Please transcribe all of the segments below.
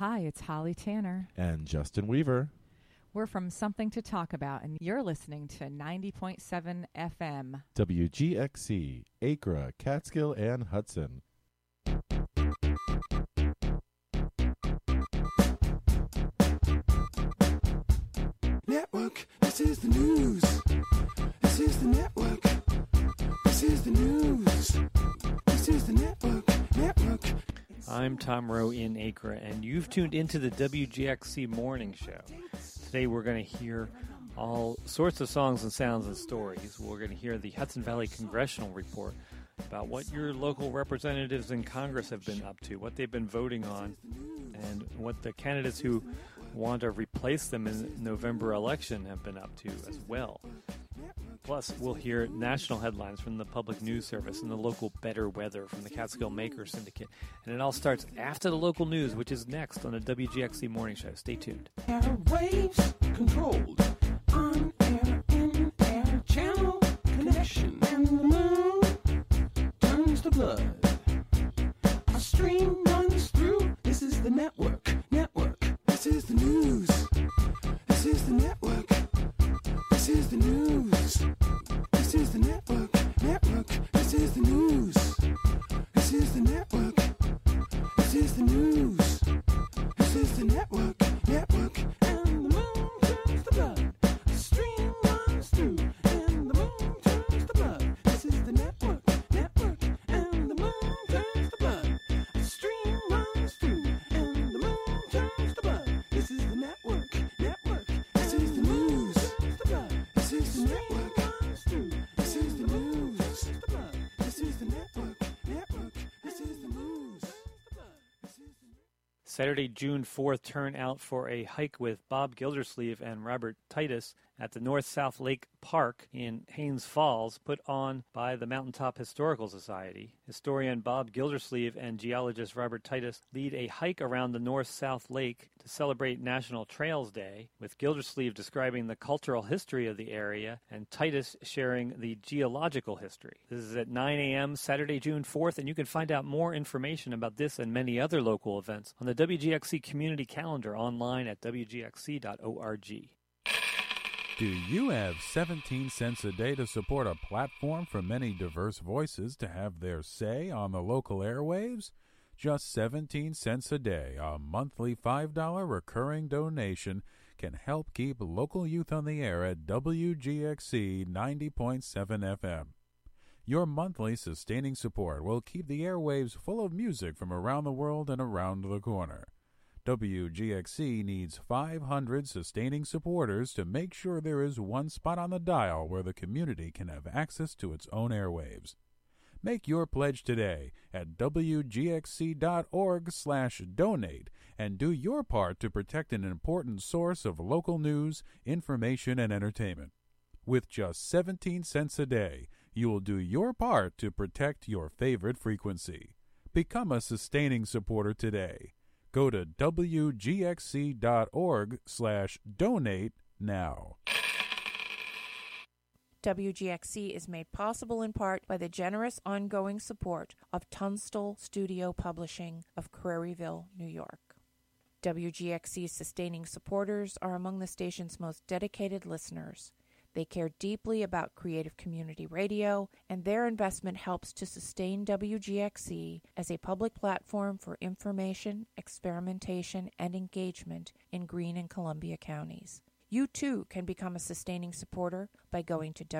Hi, it's Holly Tanner. And Justin Weaver. We're from Something to Talk About, and you're listening to 90.7 FM. WGXC, Acra, Catskill, and Hudson. Network, this is the news. This is the network. This is the news. This is the network. I'm Tom Rowe in Acra, and you've tuned into the WGXC Morning Show. Today we're going to hear all sorts of songs and sounds and stories. We're going to hear the Hudson Valley Congressional Report about what your local representatives in Congress have been up to, what they've been voting on, and what the candidates who want to replace them in the November election have been up to as well. Plus, we'll hear national headlines from the Public News Service and the local Better Weather from the Catskill Maker Syndicate. And it all starts after the local news, which is next on the WGXC Morning Show. Stay tuned. Airwaves controlled. On air, in air, channel connection. And the moon turns to blood. A stream runs through. This is the network. This is the news. This is the network. This is the news. This is the network. This is the news. This is the network. This is the news. This is the network. And the moon turns to blood. The stream runs through. And the moon turns to blood. This is the network. And the moon turns to blood. The stream runs through. And the moon turns to blood. This is the network. This is the news. This is the network. This is the news. This is the network. This is the news. Saturday, June 4th, turn out for a hike with Bob Gildersleeve and Robert Titus at the North-South Lake Park in Haines Falls, put on by the Mountaintop Historical Society. Historian Bob Gildersleeve and geologist Robert Titus lead a hike around the North-South Lake to celebrate National Trails Day, with Gildersleeve describing the cultural history of the area and Titus sharing the geological history. This is at 9 a.m. Saturday, June 4th, and you can find out more information about this and many other local events on the WGXC community calendar online at wgxc.org. Do you have 17 cents a day to support a platform for many diverse voices to have their say on the local airwaves? Just 17 cents a day, a monthly $5 recurring donation can help keep local youth on the air at WGXC 90.7 FM. Your monthly sustaining support will keep the airwaves full of music from around the world and around the corner. WGXC needs 500 sustaining supporters to make sure there is one spot on the dial where the community can have access to its own airwaves. Make your pledge today at wgxc.org/donate and do your part to protect an important source of local news, information, and entertainment. With just 17 cents a day, you will do your part to protect your favorite frequency. Become a sustaining supporter today. Go to wgxc.org/donate now. WGXC is made possible in part by the generous ongoing support of Tunstall Studio Publishing of Craryville, New York. WGXC's sustaining supporters are among the station's most dedicated listeners. They care deeply about creative community radio, and their investment helps to sustain WGXC as a public platform for information, experimentation, and engagement in Greene and Columbia counties. You too can become a sustaining supporter by going to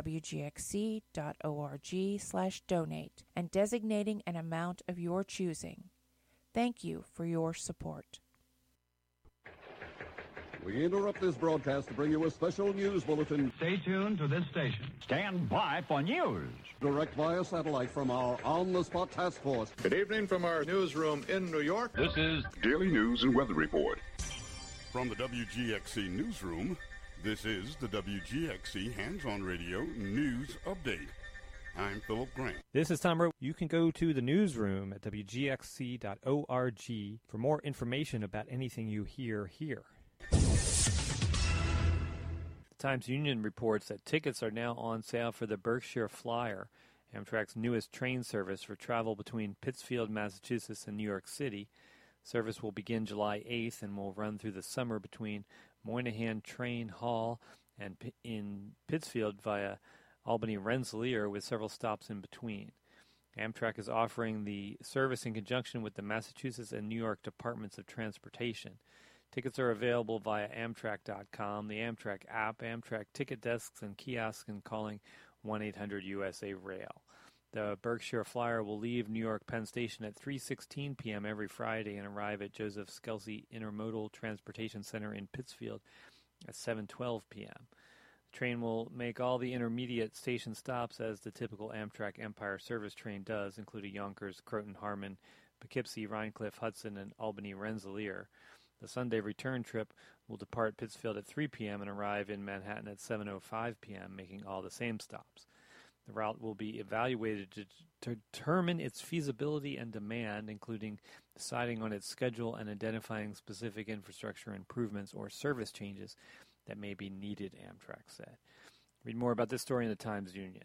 wgxc.org/donate and designating an amount of your choosing. Thank you for your support. We interrupt this broadcast to bring you a special news bulletin. Stay tuned to this station. Stand by for news. Direct via satellite from our on-the-spot task force. Good evening from our newsroom in New York. This is Daily News and Weather Report. From the WGXC newsroom, this is the WGXC Hands-On Radio News Update. I'm Philip Grant. This is Tom Rowe. You can go to the newsroom at wgxc.org for more information about anything you hear here. The Times-Union reports that tickets are now on sale for the Berkshire Flyer, Amtrak's newest train service for travel between Pittsfield, Massachusetts and New York City. Service will begin July 8th and will run through the summer between Moynihan Train Hall and in Pittsfield via Albany Rensselaer, with several stops in between. Amtrak is offering the service in conjunction with the Massachusetts and New York Departments of Transportation. Tickets are available via Amtrak.com, the Amtrak app, Amtrak ticket desks and kiosks, and calling 1-800-USA-RAIL. The Berkshire Flyer will leave New York Penn Station at 3:16 p.m. every Friday and arrive at Joseph Skelsey Intermodal Transportation Center in Pittsfield at 7:12 p.m. The train will make all the intermediate station stops as the typical Amtrak Empire Service train does, including Yonkers, Croton, Harmon, Poughkeepsie, Rhinecliff, Hudson, and Albany Rensselaer. The Sunday return trip will depart Pittsfield at 3 p.m. and arrive in Manhattan at 7:05 p.m., making all the same stops. The route will be evaluated to determine its feasibility and demand, including deciding on its schedule and identifying specific infrastructure improvements or service changes that may be needed, Amtrak said. Read more about this story in the Times-Union.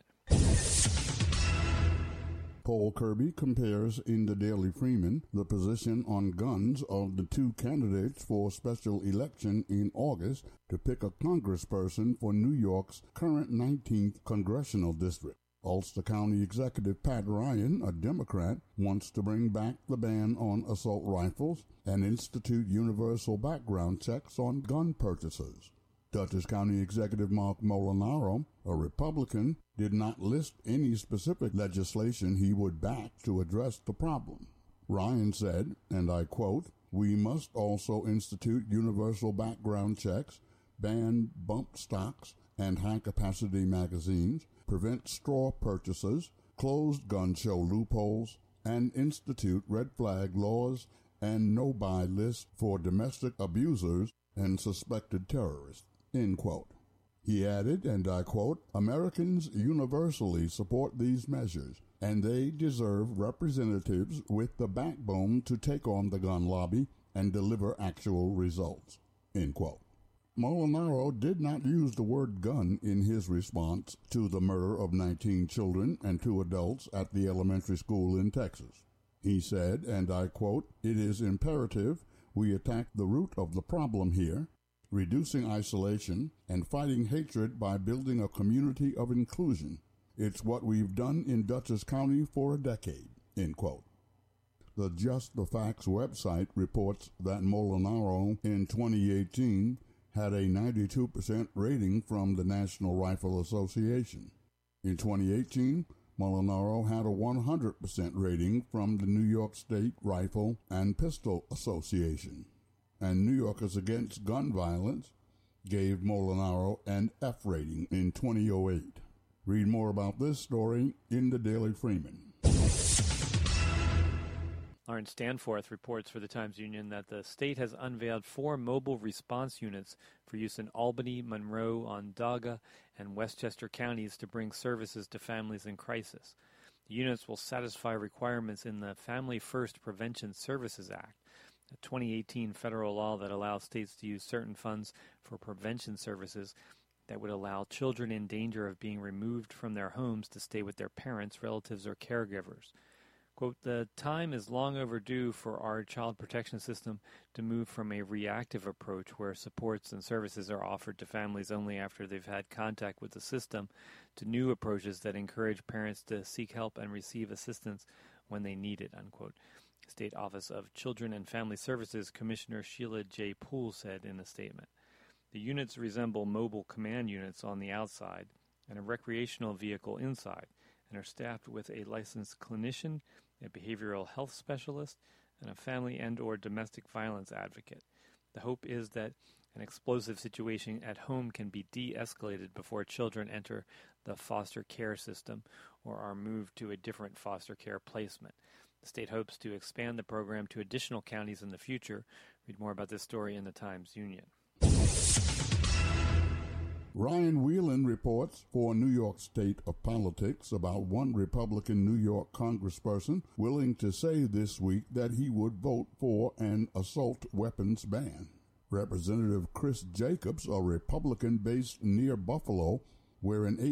Paul Kirby compares in the Daily Freeman the position on guns of the two candidates for special election in August to pick a congressperson for New York's current 19th congressional district. Ulster County Executive Pat Ryan, a Democrat, wants to bring back the ban on assault rifles and institute universal background checks on gun purchases. Dutchess County Executive Mark Molinaro, a Republican, did not list any specific legislation he would back to address the problem. Ryan said, and I quote, "We must also institute universal background checks, ban bump stocks and high-capacity magazines, prevent straw purchases, close gun show loopholes, and institute red flag laws and no-buy lists for domestic abusers and suspected terrorists." End quote. He added, and I quote, "Americans universally support these measures, and they deserve representatives with the backbone to take on the gun lobby and deliver actual results." End quote. Molinaro did not use the word gun in his response to the murder of 19 children and 2 adults at the elementary school in Texas. He said, and I quote, "It is imperative we attack the root of the problem here, reducing isolation and fighting hatred by building a community of inclusion. It's what we've done in Dutchess County for a decade." End quote. The Just the Facts website reports that Molinaro in 2018 had a 92% rating from the National Rifle Association. In 2018, Molinaro had a 100% rating from the New York State Rifle and Pistol Association. And New Yorkers Against Gun Violence gave Molinaro an F rating in 2008. Read more about this story in the Daily Freeman. Lawrence Danforth reports for the Times-Union that the state has unveiled 4 mobile response units for use in Albany, Monroe, Onondaga, and Westchester counties to bring services to families in crisis. The units will satisfy requirements in the Family First Prevention Services Act, a 2018 federal law that allows states to use certain funds for prevention services that would allow children in danger of being removed from their homes to stay with their parents, relatives, or caregivers. Quote, "The time is long overdue for our child protection system to move from a reactive approach where supports and services are offered to families only after they've had contact with the system to new approaches that encourage parents to seek help and receive assistance when they need it," unquote. State Office of Children and Family Services Commissioner Sheila J. Poole said in a statement. The units resemble mobile command units on the outside and a recreational vehicle inside, and are staffed with a licensed clinician, a behavioral health specialist, and a family and or domestic violence advocate. The hope is that an explosive situation at home can be de-escalated before children enter the foster care system or are moved to a different foster care placement. The state hopes to expand the program to additional counties in the future. Read more about this story in the Times-Union. Ryan Whelan reports for New York State of Politics about one Republican New York congressperson willing to say this week that he would vote for an assault weapons ban. Representative Chris Jacobs, a Republican based near Buffalo, where an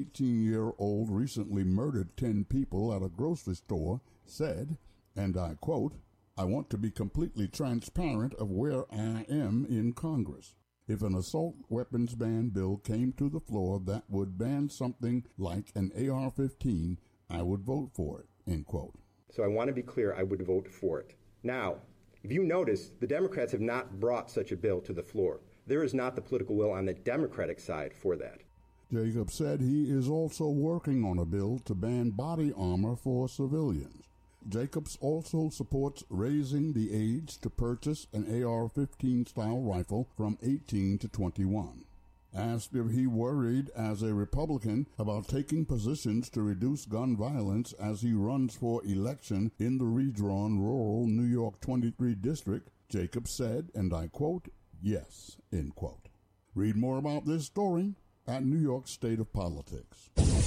18-year-old recently murdered 10 people at a grocery store, said, and I quote, I want to be completely transparent of where I am in Congress. If an assault weapons ban bill came to the floor that would ban something like an AR-15, I would vote for it," end quote. So I want to be clear, I would vote for it. Now, if you notice, the Democrats have not brought such a bill to the floor. There is not the political will on the Democratic side for that. Jacobs said he is also working on a bill to ban body armor for civilians. Jacobs also supports raising the age to purchase an AR-15 style rifle from 18 to 21. Asked if he worried as a Republican about taking positions to reduce gun violence as he runs for election in the redrawn rural New York 23 district, Jacobs said, and I quote, "Yes," end quote. Read more about this story at New York State of Politics.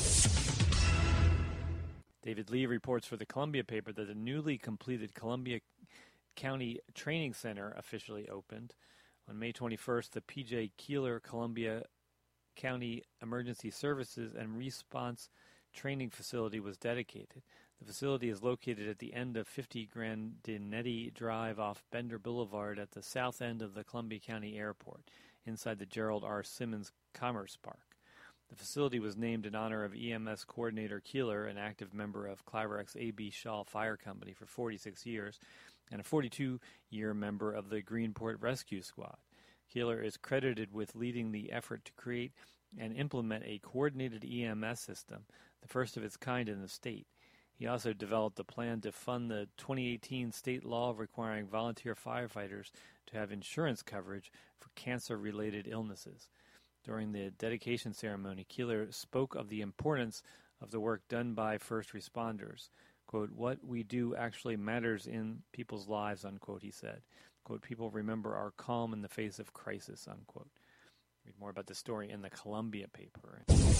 David Lee reports for the Columbia paper that the newly completed Columbia County Training Center officially opened. On May 21st, the P.J. Keeler Columbia County Emergency Services and Response Training Facility was dedicated. The facility is located at the end of 50 Grandinetti Drive off Bender Boulevard at the south end of the Columbia County Airport, inside the Gerald R. Simmons Commerce Park. The facility was named in honor of EMS Coordinator Keeler, an active member of Cliverex A.B. Shaw Fire Company for 46 years, and a 42-year member of the Greenport Rescue Squad. Keeler is credited with leading the effort to create and implement a coordinated EMS system, the first of its kind in the state. He also developed a plan to fund the 2018 state law requiring volunteer firefighters to have insurance coverage for cancer-related illnesses. During the dedication ceremony, Keeler spoke of the importance of the work done by first responders. Quote, "What we do actually matters in people's lives," unquote, he said. Quote, "People remember our calm in the face of crisis," unquote. Read more about the story in the Columbia paper.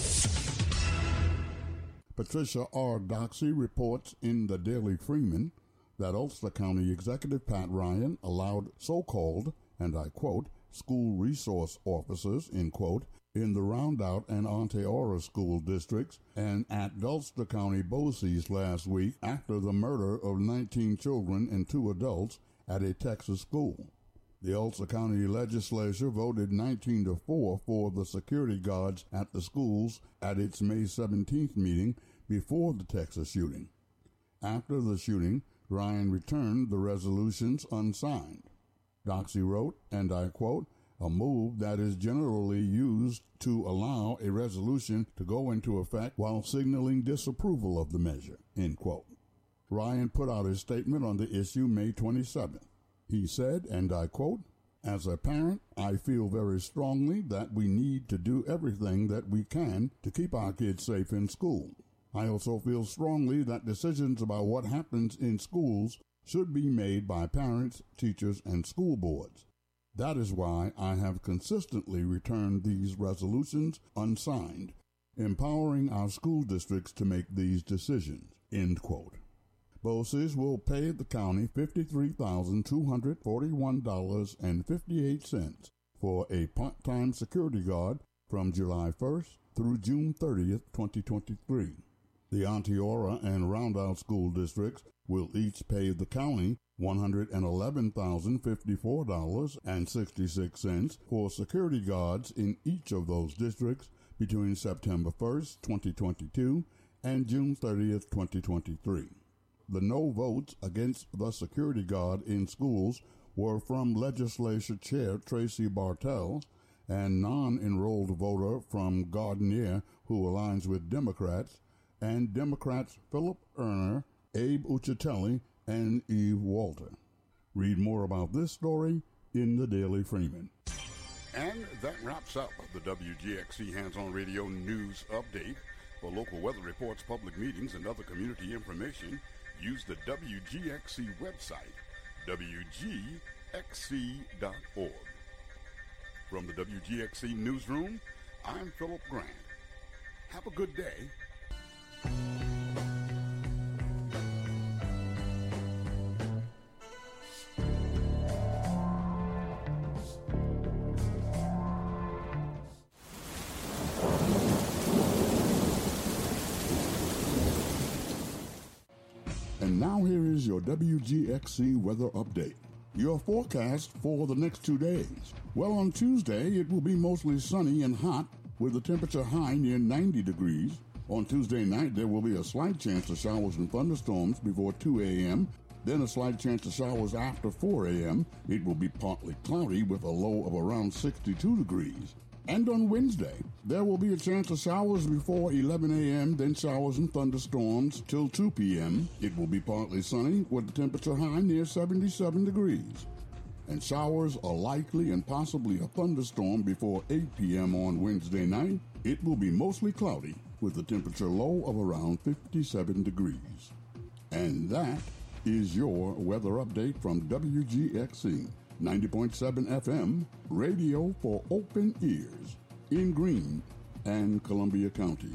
Patricia R. Doxey reports in the Daily Freeman that Ulster County Executive Pat Ryan allowed so-called, and I quote, "school resource officers," end quote, in the Rondout and Onteora school districts and at Dulster County BOCES last week after the murder of 19 children and 2 adults at a Texas school. The Ulster County legislature voted 19-4 for the security guards at the schools at its May 17th meeting before the Texas shooting. After the shooting, Ryan returned the resolutions unsigned. Doxey wrote, and I quote, "a move that is generally used to allow a resolution to go into effect while signaling disapproval of the measure," end quote. Ryan put out his statement on the issue May 27th. He said, and I quote, "As a parent, I feel very strongly that we need to do everything that we can to keep our kids safe in school. I also feel strongly that decisions about what happens in schools should be made by parents, teachers, and school boards. That is why I have consistently returned these resolutions unsigned, empowering our school districts to make these decisions," end quote. BOCES will pay the county $53,241.58 for a part-time security guard from July 1st through June 30th, 2023. The Onteora and Rondout school districts will each pay the county $111,054.66 for security guards in each of those districts between September 1st, 2022 and June 30th, 2023. The no votes against the security guard in schools were from Legislature Chair Tracy Bartels and non-enrolled voter from Gardner, who aligns with Democrats, and Democrats Philip Erner, Abe Uccitelli, and Eve Walter. Read more about this story in the Daily Freeman. And that wraps up the WGXC Hands-On Radio News Update. For local weather reports, public meetings, and other community information, use the WGXC website, WGXC.org. From the WGXC Newsroom, I'm Philip Grant. Have a good day. And now here here is your WGXC weather update. Your forecast for the next 2 days. Well, on Tuesday, it will be mostly sunny and hot with the temperature high near 90 degrees. On Tuesday night, there will be a slight chance of showers and thunderstorms before 2 a.m., then a slight chance of showers after 4 a.m. It will be partly cloudy with a low of around 62 degrees. And on Wednesday, there will be a chance of showers before 11 a.m., then showers and thunderstorms till 2 p.m. It will be partly sunny with the temperature high near 77 degrees. And showers are likely and possibly a thunderstorm before 8 p.m. on Wednesday night. It will be mostly cloudy with the temperature low of around 57 degrees. And that is your weather update from WGXC 90.7 FM, radio for open ears in Greene and Columbia counties.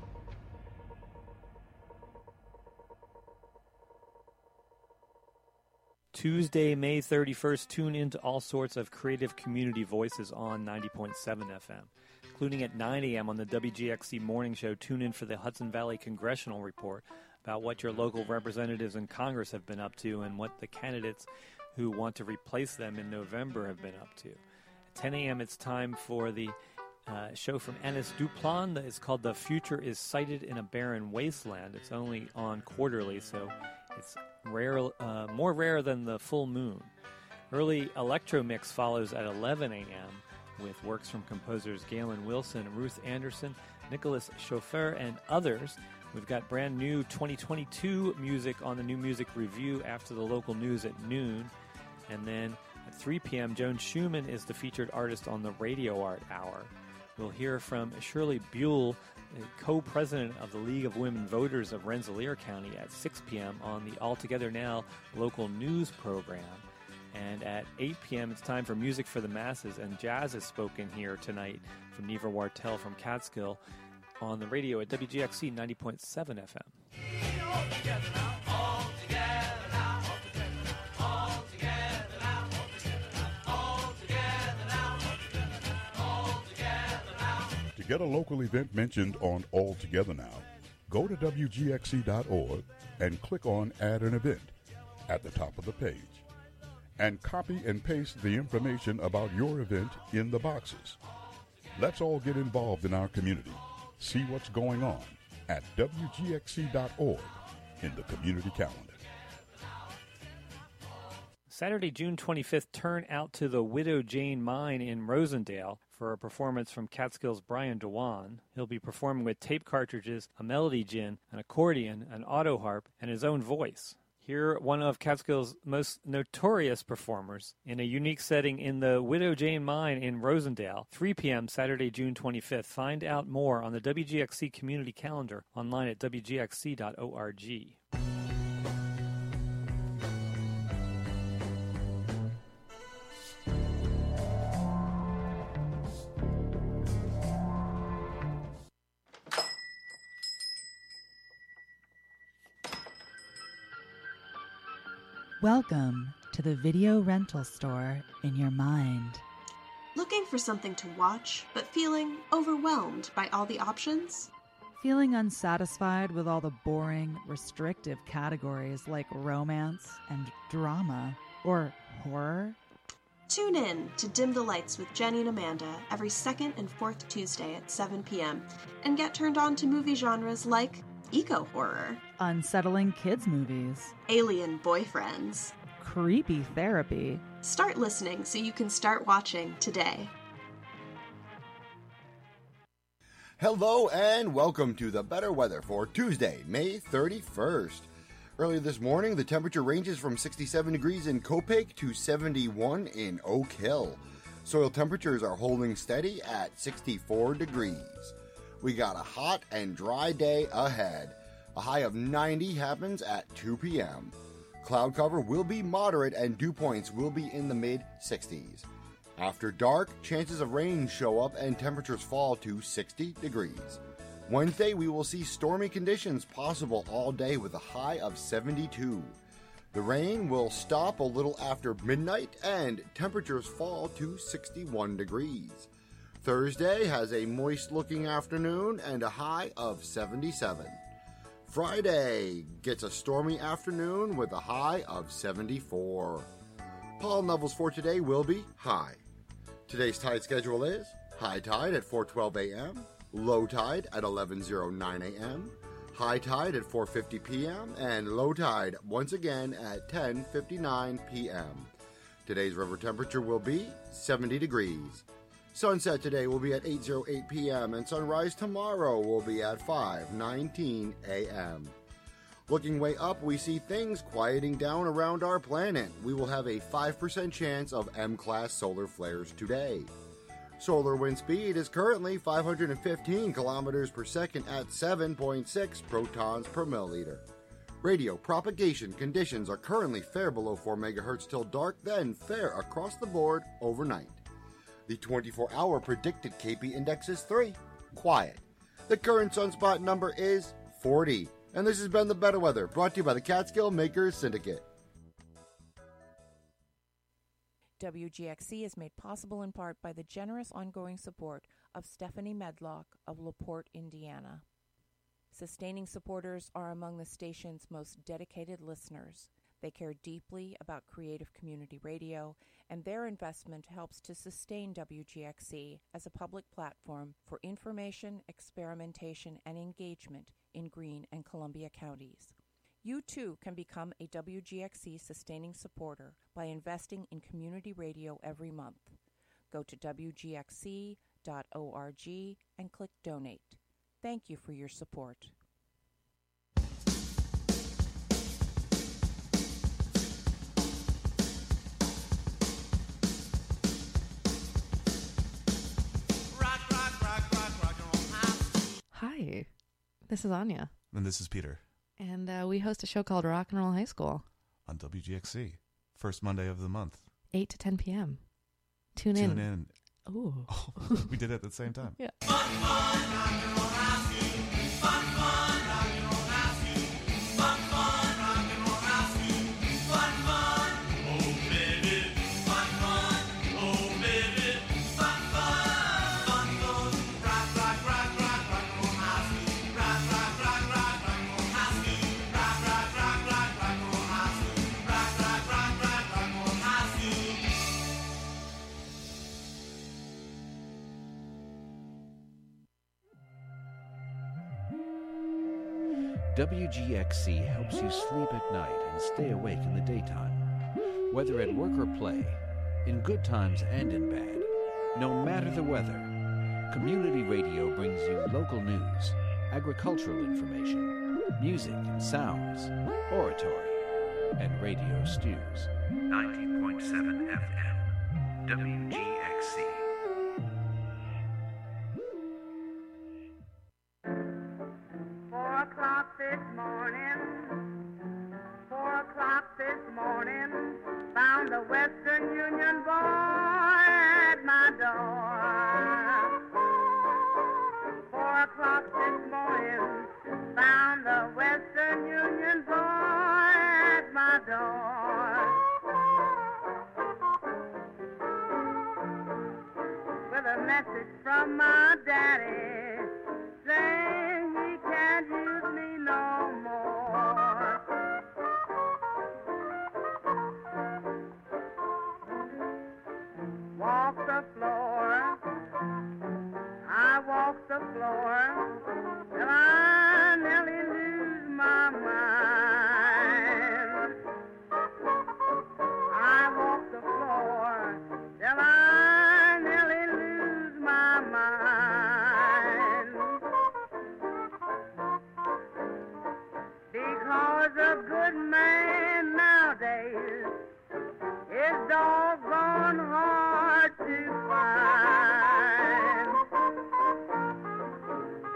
Tuesday, May 31st, tune into all sorts of creative community voices on 90.7 FM, including at 9 a.m. on the WGXC Morning Show. Tune in for the Hudson Valley Congressional Report about what your local representatives in Congress have been up to and what the candidates who want to replace them in November have been up to. At 10 a.m., it's time for the show from Ennis Duplan. It's called The Future is Sighted in a Barren Wasteland. It's only on quarterly, so it's rare, more rare than the full moon. Early electro mix follows at 11 a.m. with works from composers Galen Wilson, Ruth Anderson, Nicholas Chauffeur, and others. We've got brand new 2022 music on the New Music Review after the local news at noon. And then at 3 p.m., Joan Schumann is the featured artist on the Radio Art Hour. We'll hear from Shirley Buell, co-president of the League of Women Voters of Rensselaer County, at 6 p.m. on the All Together Now local news program. And at 8 p.m., it's time for Music for the Masses, and jazz is spoken here tonight from Neva Wartell from Catskill on the radio at WGXC 90.7 FM. To get a local event mentioned on All Together Now, go to WGXC.org and click on Add an Event at the top of the page. And copy and paste the information about your event in the boxes. Let's all get involved in our community. See what's going on at WGXC.org in the community calendar. Saturday, June 25th, turn out to the Widow Jane Mine in Rosendale for a performance from Catskill's Brian Dewan. He'll be performing with tape cartridges, a melody gin, an accordion, an auto harp, and his own voice. Hear one of Catskill's most notorious performers in a unique setting in the Widow Jane Mine in Rosendale, 3 p.m. Saturday, June 25th. Find out more on the WGXC community calendar online at WGXC.org. Welcome to the video rental store in your mind. Looking for something to watch, but feeling overwhelmed by all the options? Feeling unsatisfied with all the boring, restrictive categories like romance and drama or horror? Tune in to Dim the Lights with Jenny and Amanda every second and fourth Tuesday at 7 p.m. and get turned on to movie genres like eco-horror, unsettling kids movies, alien boyfriends, creepy therapy. Start listening so you can start watching today. Hello and welcome to the better weather for Tuesday, May 31st. Earlier this morning, the temperature ranges from 67 degrees in Copake to 71 in Oak Hill. Soil temperatures are holding steady at 64 degrees. We got a hot and dry day ahead. A high of 90 happens at 2 p.m. Cloud cover will be moderate and dew points will be in the mid-60s. After dark, chances of rain show up and temperatures fall to 60 degrees. Wednesday, we will see stormy conditions possible all day with a high of 72. The rain will stop a little after midnight and temperatures fall to 61 degrees. Thursday has a moist-looking afternoon and a high of 77. Friday gets a stormy afternoon with a high of 74. Pollen levels for today will be high. Today's tide schedule is high tide at 4:12 a.m., low tide at 11:09 a.m., high tide at 4:50 p.m., and low tide once again at 10:59 p.m. Today's river temperature will be 70 degrees. Sunset today will be at 8:08 p.m. and sunrise tomorrow will be at 5:19 a.m. Looking way up, we see things quieting down around our planet. We will have a 5% chance of M-class solar flares today. Solar wind speed is currently 515 kilometers per second at 7.6 protons per milliliter. Radio propagation conditions are currently fair below 4 megahertz till dark, then fair across the board overnight. The 24-hour predicted KP index is 3, quiet. The current sunspot number is 40. And this has been The Better Weather, brought to you by the Catskill Makers Syndicate. WGXC is made possible in part by the generous ongoing support of Stephanie Medlock of LaPorte, Indiana. Sustaining supporters are among the station's most dedicated listeners. They care deeply about creative community radio, and their investment helps to sustain WGXC as a public platform for information, experimentation, and engagement in Greene and Columbia counties. You too can become a WGXC sustaining supporter by investing in community radio every month. Go to WGXC.org and click Donate. Thank you for your support. Hi, this is Anya. And this is Peter. And we host a show called Rock and Roll High School. On WGXC. First Monday of the month. 8 to 10 p.m. Tune in. Ooh. Oh, we did it at the same time. Yeah. WGXC helps you sleep at night and stay awake in the daytime. Whether at work or play, in good times and in bad, no matter the weather, community radio brings you local news, agricultural information, music and sounds, oratory, and radio stews. 90.7 FM, WGXC. Found the Western Union boy at my door. 4 o'clock this morning, found the Western Union boy at my door. With a message from my daddy, saying he can't use me no more. Walk the floor, I walk the floor, till I nearly lose my mind. I walk the floor, till I nearly lose my mind. Because a good man nowadays is doggone hard to find.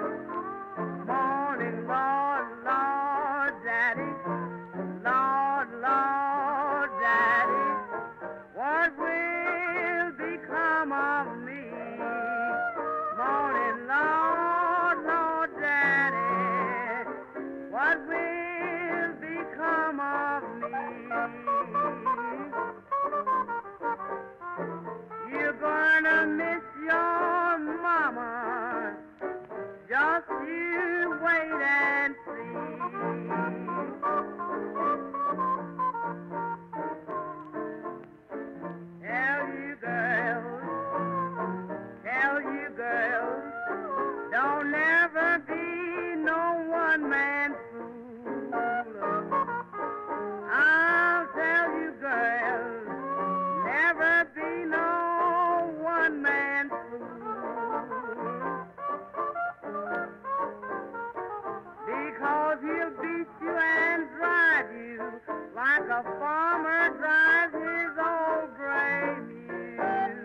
a farmer drives his old gray mule.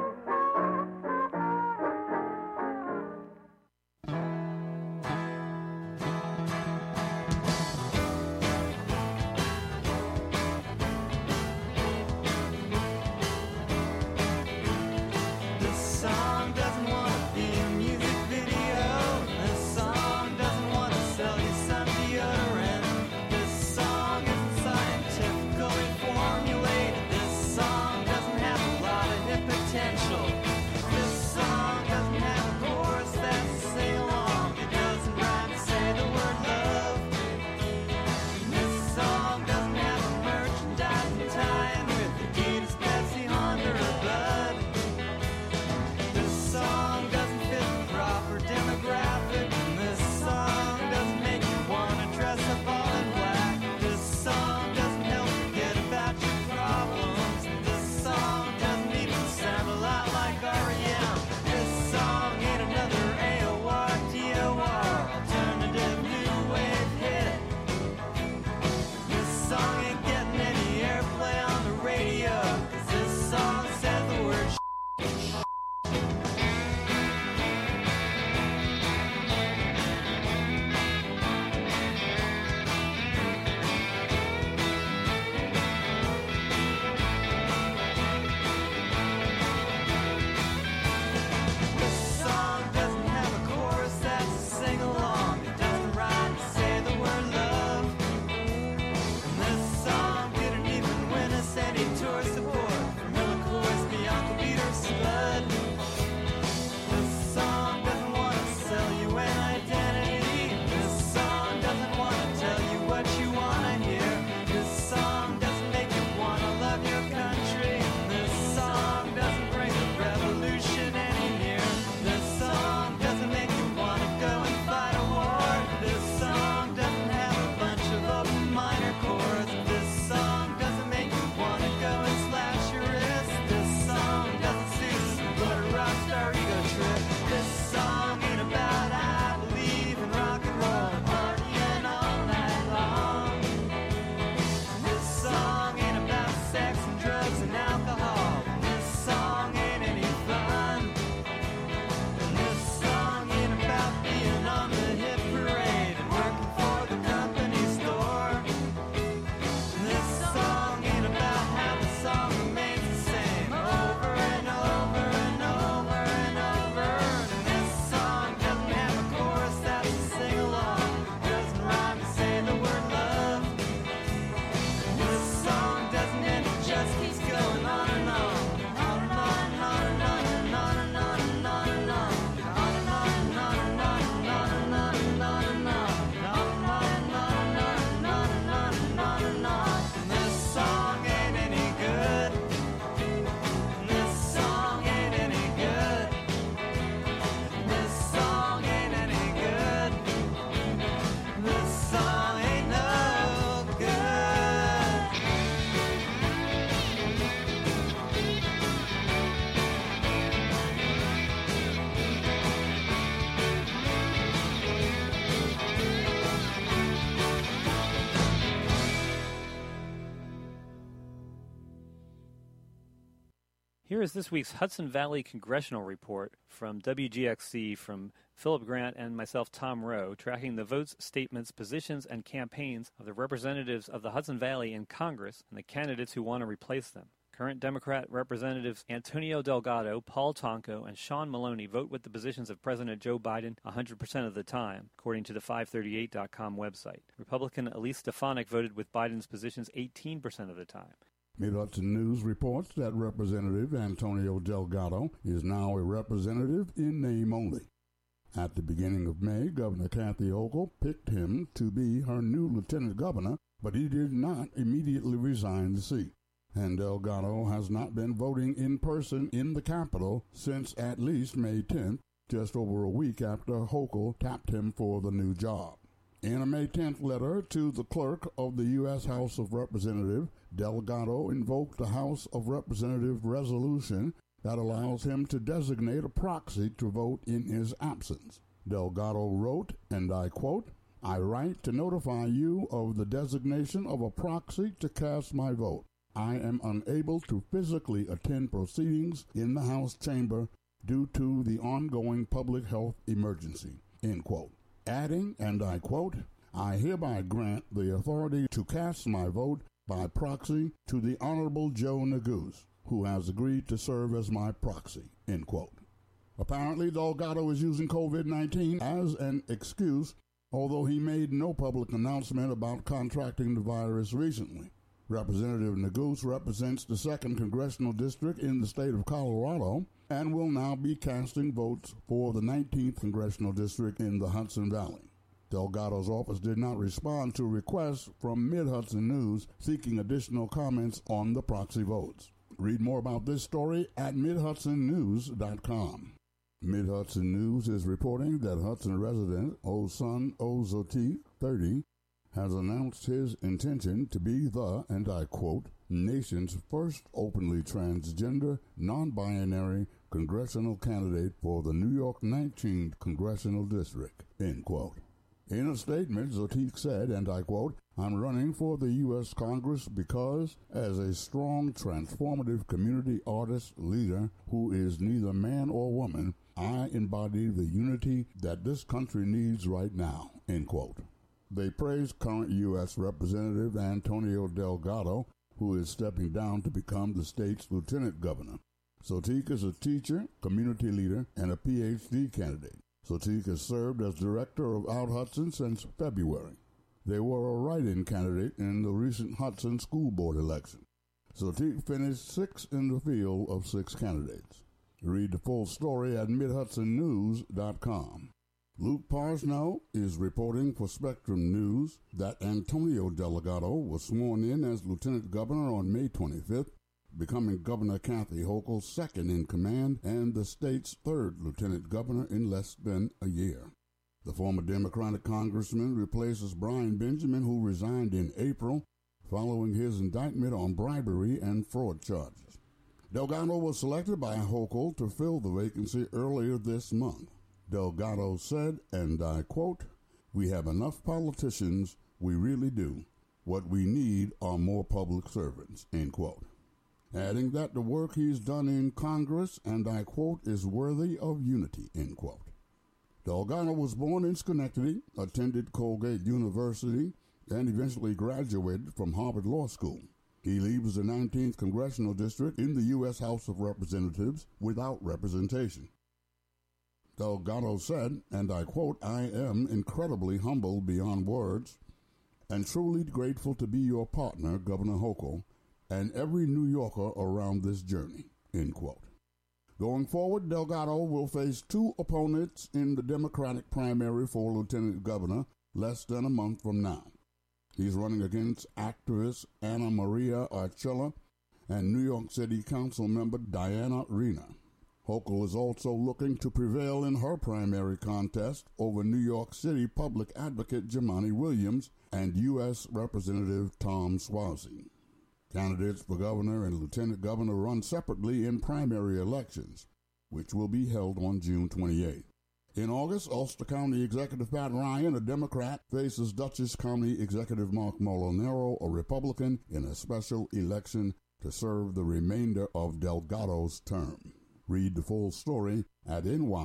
This song doesn't want to be a music video. This song doesn't want to sell you some deodorant. This song isn't scientifically formulated. This song doesn't have a lot of hit potential. This song doesn't have a chorus that's a sing-along. It doesn't rhyme to say the word love. This song doesn't have a merchandising tie-in with Adidas, Pepsi, Honda, or Bud. This song doesn't fit the proper demographic. And this song doesn't make you want to dress up all in black. This song doesn't help forget about your problems. This song doesn't even sound a lot like R.E.M. This song ain't another AOR, DOR, alternative new wave hit. This song ain't getting any airplay on the radio, 'cause this song says the word This song doesn't have a chorus that's a sing-along. It doesn't rhyme to say the word love. And this song didn't even win us any tour support from Illinois, Bianca, Peter, Spud. This song doesn't want to sell you an identity. This song doesn't want to tell you what you want to hear. This song doesn't make you want to love your country. This song doesn't bring the revolution any near. This song doesn't make you want to go and fight a war. This song doesn't have a bunch of open minor chords. This song doesn't make you want to go and slash your wrist. This song doesn't suit some blood or rock star ego trip. This song ain't about I believe in rock and roll and partying all night long. This song ain't about sex and drugs and alcohol. This song ain't any fun. And this song ain't about being on the hit parade and working for the company store. And this song ain't about how the song remains the same over and over and over and over. And this song doesn't have a chorus that's a sing-along. It doesn't rhyme to say the word love. This song doesn't end, it just keeps going on and on. On and on and on and on and on and on and on and on. On and on and on and on and on and on and on and on. On and on and on and on and on and on and on and on. And this song ain't any good. And this song ain't any good. And this song ain't any good. This song ain't no good. Here is this week's Hudson Valley Congressional Report from WGXC from Philip Grant and myself, Tom Rowe, tracking the votes, statements, positions, and campaigns of the representatives of the Hudson Valley in Congress and the candidates who want to replace them. Current Democrat Representatives Antonio Delgado, Paul Tonko, and Sean Maloney vote with the positions of President Joe Biden 100% of the time, according to the 538.com website. Republican Elise Stefanik voted with Biden's positions 18% of the time. Mid-Hudson News reports that Representative Antonio Delgado is now a representative in name only. At the beginning of May, Governor Kathy Hochul picked him to be her new lieutenant governor, but he did not immediately resign the seat. And Delgado has not been voting in person in the Capitol since at least May 10th, just over a week after Hochul tapped him for the new job. In a May 10th letter to the clerk of the U.S. House of Representatives, Delgado invoked the House of Representatives resolution that allows him to designate a proxy to vote in his absence. Delgado wrote, and I quote, I write to notify you of the designation of a proxy to cast my vote. I am unable to physically attend proceedings in the House chamber due to the ongoing public health emergency, end quote. Adding, and I quote, I hereby grant the authority to cast my vote by proxy to the Honorable Joe Neguse, who has agreed to serve as my proxy, end quote. Apparently, Delgado is using COVID-19 as an excuse, although he made no public announcement about contracting the virus recently. Representative Neguse represents the 2nd Congressional District in the state of Colorado and will now be casting votes for the 19th Congressional District in the Hudson Valley. Delgado's office did not respond to requests from Mid-Hudson News seeking additional comments on the proxy votes. Read more about this story at MidHudsonNews.com. Mid-Hudson News is reporting that Hudson resident Osun Ozoteef, 30, has announced his intention to be the, and I quote, nation's first openly transgender, non-binary congressional candidate for the New York 19th Congressional District, end quote. In a statement, Zoteef said, and I quote, I'm running for the U.S. Congress because, as a strong, transformative community artist leader who is neither man or woman, I embody the unity that this country needs right now, end quote. They praised current U.S. Representative Antonio Delgado, who is stepping down to become the state's lieutenant governor. Zoteef is a teacher, community leader, and a Ph.D. candidate. Zoteef has served as director of Out Hudson since February. They were a write-in candidate in the recent Hudson School Board election. Zoteef finished 6th in the field of 6 candidates. Read the full story at MidHudsonNews.com. Luke Parsnow is reporting for Spectrum News that Antonio Delgado was sworn in as Lieutenant Governor on May 25th, becoming Governor Kathy Hochul's second in command and the state's third lieutenant governor in less than a year. The former Democratic congressman replaces Brian Benjamin, who resigned in April following his indictment on bribery and fraud charges. Delgado was selected by Hochul to fill the vacancy earlier this month. Delgado said, and I quote, we have enough politicians, we really do. What we need are more public servants, end quote. Adding that the work he's done in Congress, and I quote, is worthy of unity, end quote. Delgado was born in Schenectady, attended Colgate University, and eventually graduated from Harvard Law School. He leaves the 19th Congressional District in the U.S. House of Representatives without representation. Delgado said, and I quote, I am incredibly humbled beyond words and truly grateful to be your partner, Governor Hochul, and every New Yorker around this journey, end quote. Going forward, Delgado will face 2 opponents in the Democratic primary for lieutenant governor less than a month from now. He's running against actress Anna Maria Archila and New York City Council member Diana Rena. Hochul is also looking to prevail in her primary contest over New York City public advocate Jumaane Williams and U.S. Representative Tom Suozzi. Candidates for governor and lieutenant governor run separately in primary elections, which will be held on June 28th. In August, Ulster County Executive Pat Ryan, a Democrat, faces Dutchess County Executive Mark Molinaro, a Republican, in a special election to serve the remainder of Delgado's term. Read the full story at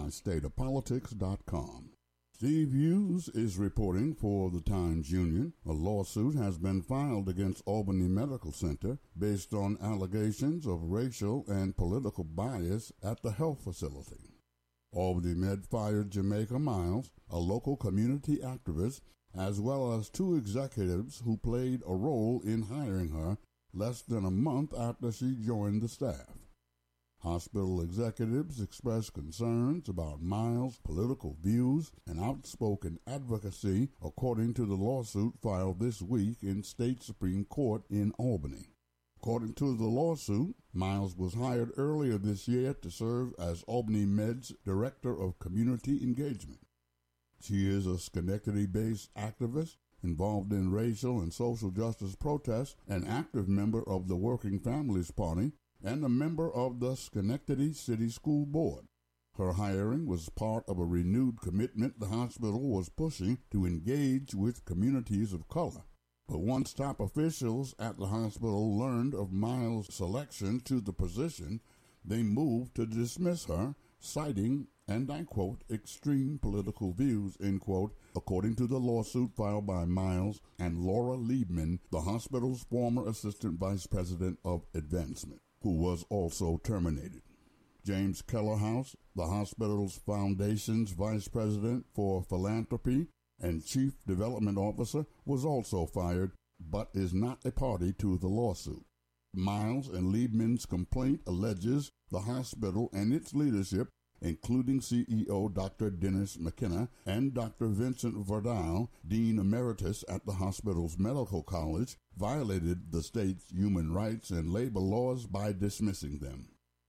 nystateofpolitics.com. Steve Hughes is reporting for the Times-Union. A lawsuit has been filed against Albany Medical Center based on allegations of racial and political bias at the health facility. Albany Med fired Jamaica Miles, a local community activist, as well as 2 executives who played a role in hiring her less than a month after she joined the staff. Hospital executives expressed concerns about Miles' political views and outspoken advocacy, according to the lawsuit filed this week in State Supreme Court in Albany. According to the lawsuit, Miles was hired earlier this year to serve as Albany Med's Director of Community Engagement. She is a Schenectady-based activist involved in racial and social justice protests, an active member of the Working Families Party, and a member of the Schenectady City School Board. Her hiring was part of a renewed commitment the hospital was pushing to engage with communities of color. But once top officials at the hospital learned of Miles' selection to the position, they moved to dismiss her, citing, and I quote, extreme political views, end quote, according to the lawsuit filed by Miles and Laura Liebman, the hospital's former assistant vice president of advancement, who was also terminated. James Kellerhouse, the hospital's foundation's vice president for philanthropy and chief development officer, was also fired, but is not a party to the lawsuit. Miles and Liebman's complaint alleges the hospital and its leadership, including CEO Dr. Dennis McKenna and Dr. Vincent Verdal, Dean Emeritus at the hospital's medical college, violated the state's human rights and labor laws by dismissing them.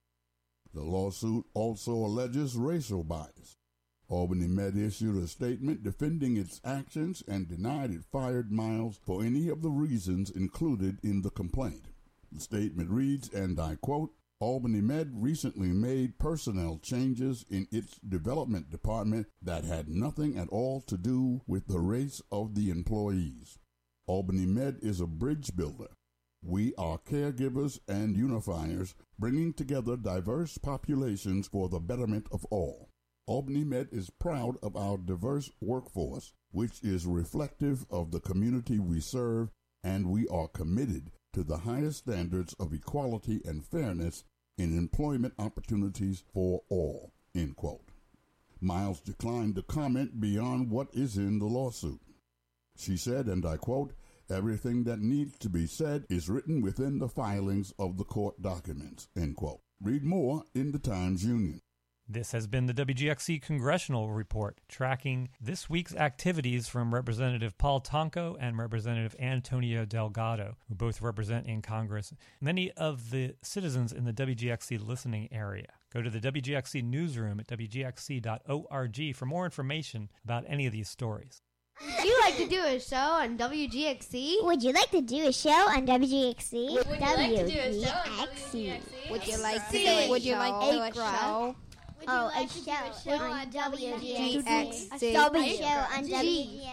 The lawsuit also alleges racial bias. Albany Med issued a statement defending its actions and denied it fired Miles for any of the reasons included in the complaint. The statement reads, and I quote, Albany Med recently made personnel changes in its development department that had nothing at all to do with the race of the employees. Albany Med is a bridge builder. We are caregivers and unifiers, bringing together diverse populations for the betterment of all. Albany Med is proud of our diverse workforce, which is reflective of the community we serve, and we are committed to the highest standards of equality and fairness in employment opportunities for all, end quote. Miles declined to comment beyond what is in the lawsuit. She said, and I quote, everything that needs to be said is written within the filings of the court documents, end quote. Read more in the Times-Union. This has been the WGXC Congressional Report, tracking this week's activities from Representative Paul Tonko and Representative Antonio Delgado, who both represent in Congress many of the citizens in the WGXC listening area. Go to the WGXC newsroom at wgxc.org for more information about any of these stories. Would you like to do a show on WGXC? Would you like to do a show on WGXC? Would you like to do a show on WGXC? Would you like to do a show? Would you like to do a show? Oh, a show on WGXC. A show on WGXC.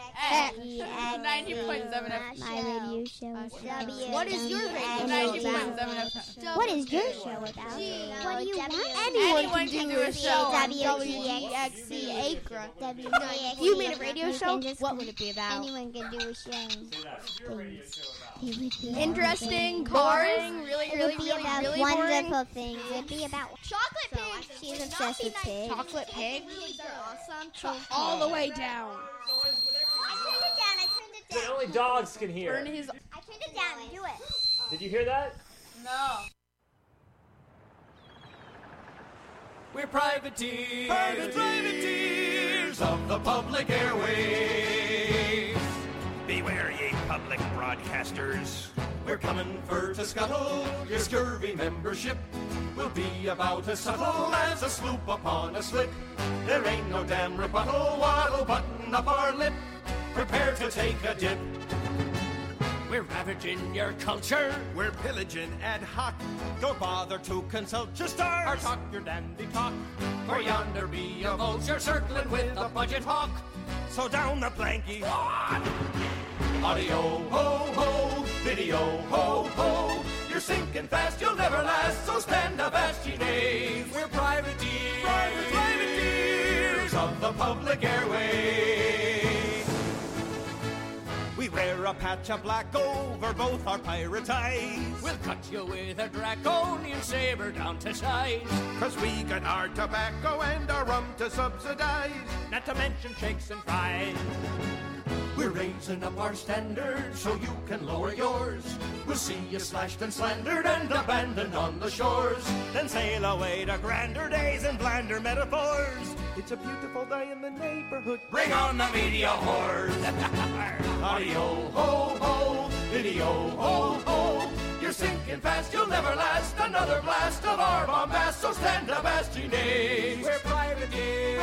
90.7 FM. My radio show. What is your radio show about? What is your show about? What do you want? Anyone can do a show on WGXC Acra. If you made a radio show, what would it be about? Anyone can do a show. Interesting, boring, really wonderful boring. Things. It'd be about Chocolate pigs. She's obsessed with pigs. Chocolate pigs. Pigs are awesome. All the way down. I turned it down. But only dogs can hear. I turned it down. Do it. Did you hear that? No. We're privateers, privateers of the public airways. Beware ye public broadcasters. We're coming for to scuttle your scurvy membership. We'll be about as subtle as a sloop upon a slip. There ain't no damn rebuttal, waddle button up our lip. Prepare to take a dip. We're ravaging your culture. We're pillaging ad hoc. Don't bother to consult your stars or talk your dandy talk. For yonder be a vulture circling with a budget hawk. So down the blankie. Audio ho ho, video ho ho. You're sinking fast, you'll never last. So stand avast, ye knaves. We're privateers, privateers of the public airways. We wear a patch of black over both our pirate eyes. We'll cut you with a draconian saber down to size. 'Cause we got our tobacco and our rum to subsidize. Not to mention shakes and fries. We're raising up our standards so you can lower yours. We'll see you slashed and slandered and abandoned on the shores. Then sail away to grander days and blander metaphors. It's a beautiful day in the neighborhood. Bring on the media whores. Audio ho ho, video ho ho. You're sinking fast, you'll never last. Another blast of our bombast. So stand avast, ye knaves. We're privateers,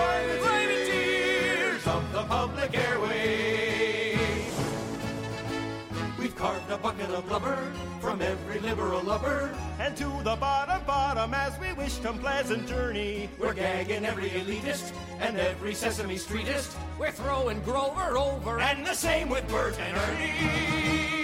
privateers of the public airways. We've carved a bucket of blubber from every liberal lover. And to the bottom, as we wished 'em pleasant journey. We're gagging every elitist and every Sesame Streetist. We're throwing Grover over, and the same with Bert and Ernie.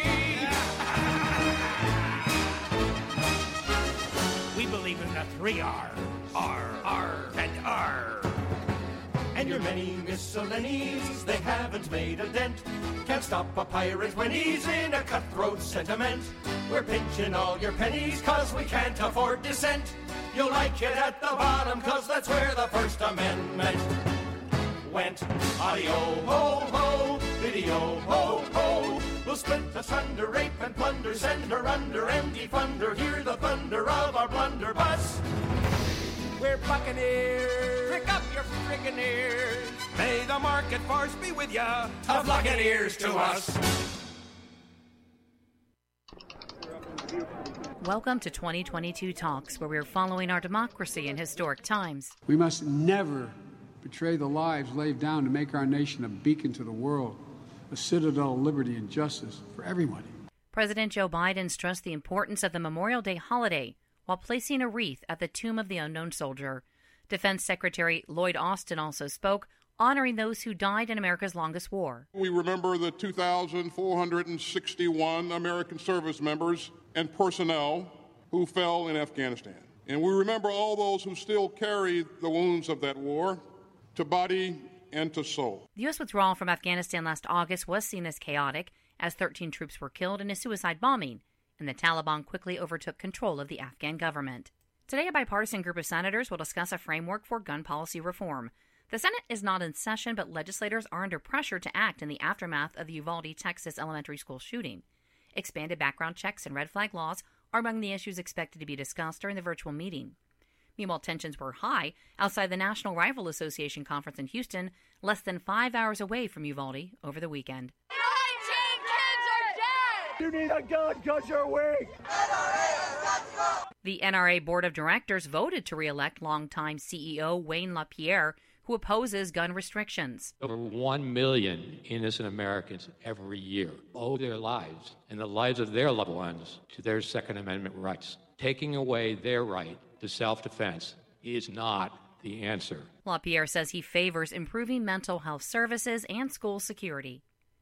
We believe in the 3 R's. R, and R. And your many miscellanies, they haven't made a dent. Can't stop a pirate when he's in a cutthroat sentiment. We're pinching all your pennies, 'cause we can't afford dissent. You'll like it at the bottom, 'cause that's where the First Amendment went. Audio, ho, ho, video, ho, ho. We'll split asunder, rape and plunder, send her under and defund her. Hear the thunder of our blunderbuss. We're buccaneers. Prick up your friggin' ears. May the market force be with ya. Tough luck and ears to us. Welcome to 2022 Talks, where we're following our democracy in historic times. We must never betray the lives laid down to make our nation a beacon to the world, a citadel of liberty and justice for everybody. President Joe Biden stressed the importance of the Memorial Day holiday while placing a wreath at the tomb of the unknown soldier. Defense Secretary Lloyd Austin also spoke, honoring those who died in America's longest war. We remember the 2,461 American service members and personnel who fell in Afghanistan. And we remember all those who still carry the wounds of that war, to body and to soul. The U.S. withdrawal from Afghanistan last August was seen as chaotic, as 13 troops were killed in a suicide bombing, and the Taliban quickly overtook control of the Afghan government. Today, a bipartisan group of senators will discuss a framework for gun policy reform. The Senate is not in session, but legislators are under pressure to act in the aftermath of the Uvalde, Texas elementary school shooting. Expanded background checks and red flag laws are among the issues expected to be discussed during the virtual meeting. Meanwhile, tensions were high outside the National Rifle Association conference in Houston, less than 5 hours away from Uvalde over the weekend. 19 kids are dead! You need a gun because you're weak! The NRA Board of Directors voted to re-elect longtime CEO Wayne LaPierre, who opposes gun restrictions. Over 1 million innocent Americans every year owe their lives and the lives of their loved ones to their Second Amendment rights. Taking away their right to self-defense is not the answer. LaPierre says he favors improving mental health services and school security.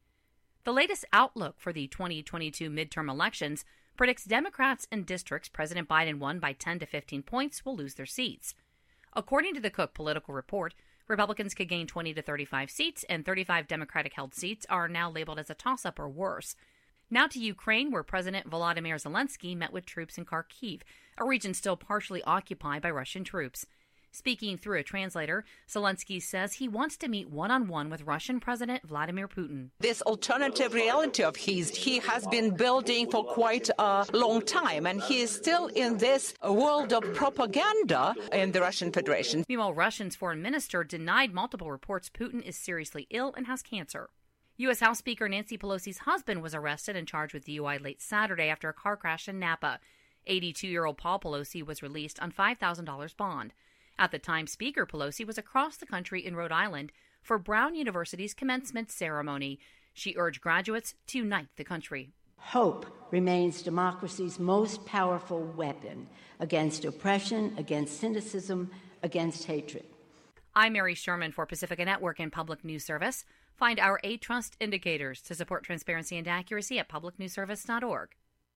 The latest outlook for the 2022 midterm elections predicts Democrats in districts President Biden won by 10 to 15 points will lose their seats. According to the Cook Political Report, Republicans could gain 20 to 35 seats, and 35 Democratic-held seats are now labeled as a toss-up or worse. Now to Ukraine, where President Volodymyr Zelensky met with troops in Kharkiv, a region still partially occupied by Russian troops. Speaking through a translator, Zelensky says he wants to meet one-on-one with Russian President Vladimir Putin. This alternative reality of his, he has been building for quite a long time, and he is still in this world of propaganda in the Russian Federation. Meanwhile, Russia's foreign minister denied multiple reports Putin is seriously ill and has cancer. U.S. House Speaker Nancy Pelosi's husband was arrested and charged with DUI late Saturday after a car crash in Napa. 82-year-old Paul Pelosi was released on $5,000 bond. At the time, Speaker Pelosi was across the country in Rhode Island for Brown University's commencement ceremony. She urged graduates to unite the country. Hope remains democracy's most powerful weapon against oppression, against cynicism, against hatred. I'm Mary Sherman for Pacifica Network and Public News Service. Find our A-Trust indicators to support transparency and accuracy at publicnewsservice.org.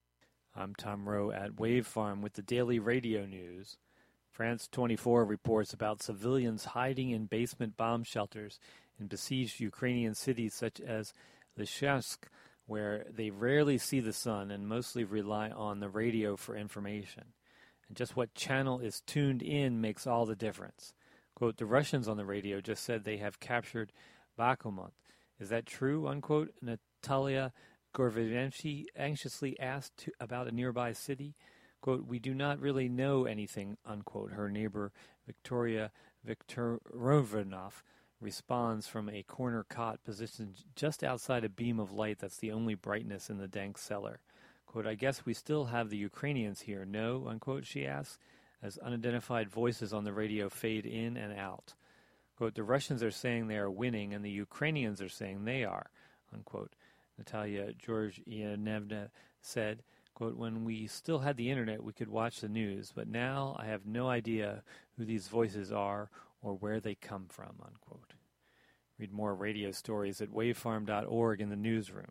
I'm Tom Rowe at Wave Farm with the Daily Radio News. France 24 reports about civilians hiding in basement bomb shelters in besieged Ukrainian cities such as Lysychansk, where they rarely see the sun and mostly rely on the radio for information. And just what channel is tuned in makes all the difference. Quote, the Russians on the radio just said they have captured Bakhmut. Is that true? Unquote. Natalia Gorvivenchi anxiously asked about a nearby city. Quote, we do not really know anything, unquote. Her neighbor, Victoria Viktorovna, responds from a corner cot positioned just outside a beam of light that's the only brightness in the dank cellar. Quote, I guess we still have the Ukrainians here, no, unquote, she asks, as unidentified voices on the radio fade in and out. Quote, the Russians are saying they are winning and the Ukrainians are saying they are, unquote. Natalia Georgievna said, quote, "When we still had the internet, we could watch the news, but now I have no idea who these voices are or where they come from," unquote. Read more radio stories at wavefarm.org in the newsroom.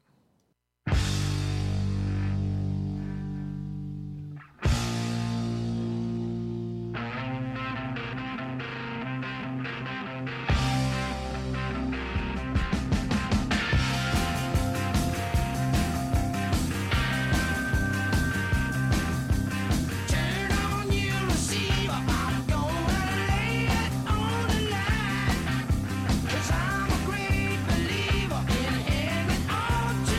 I'm a great believer in heaven or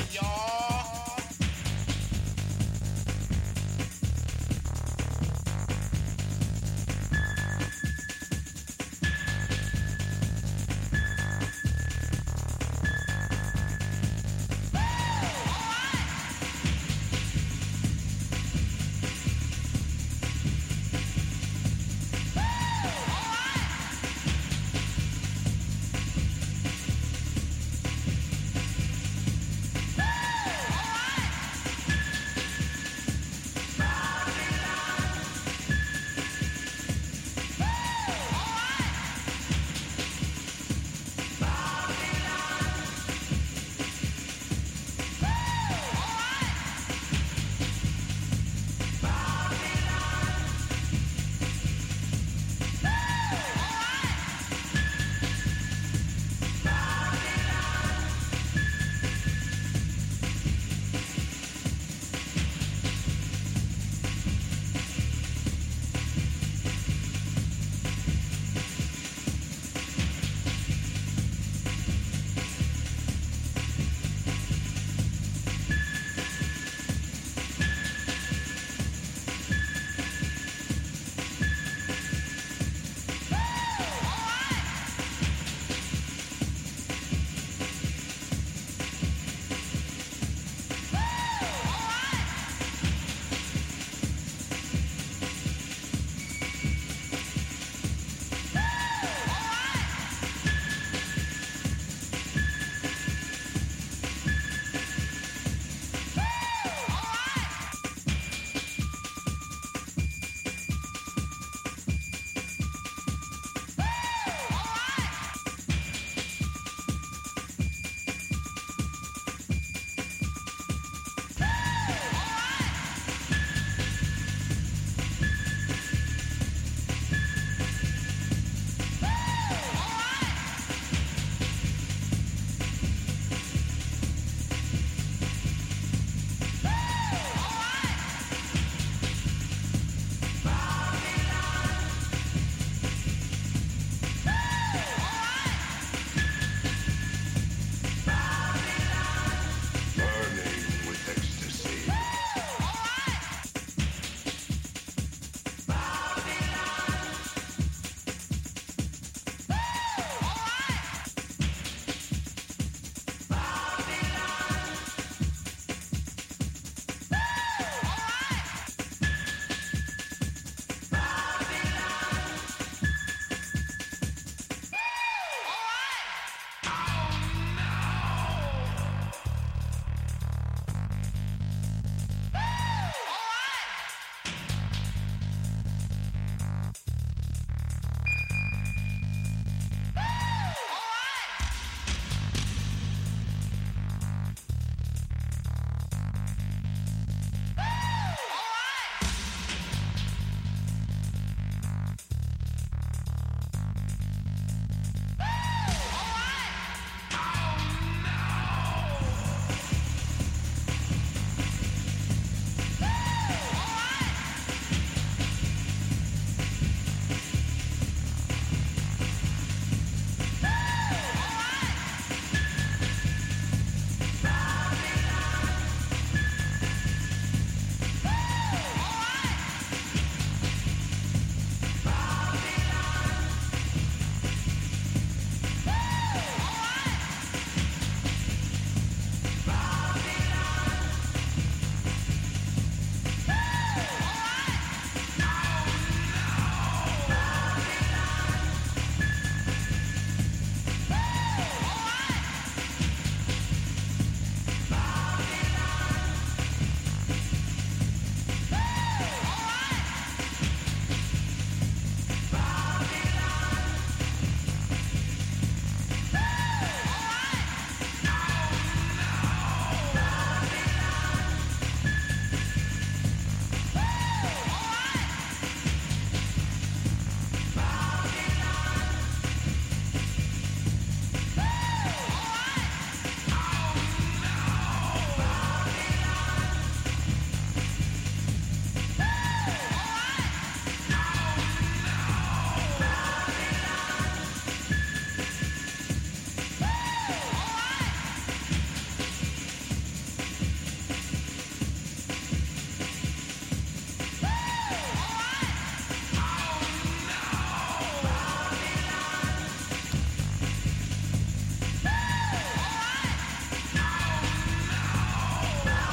y'all.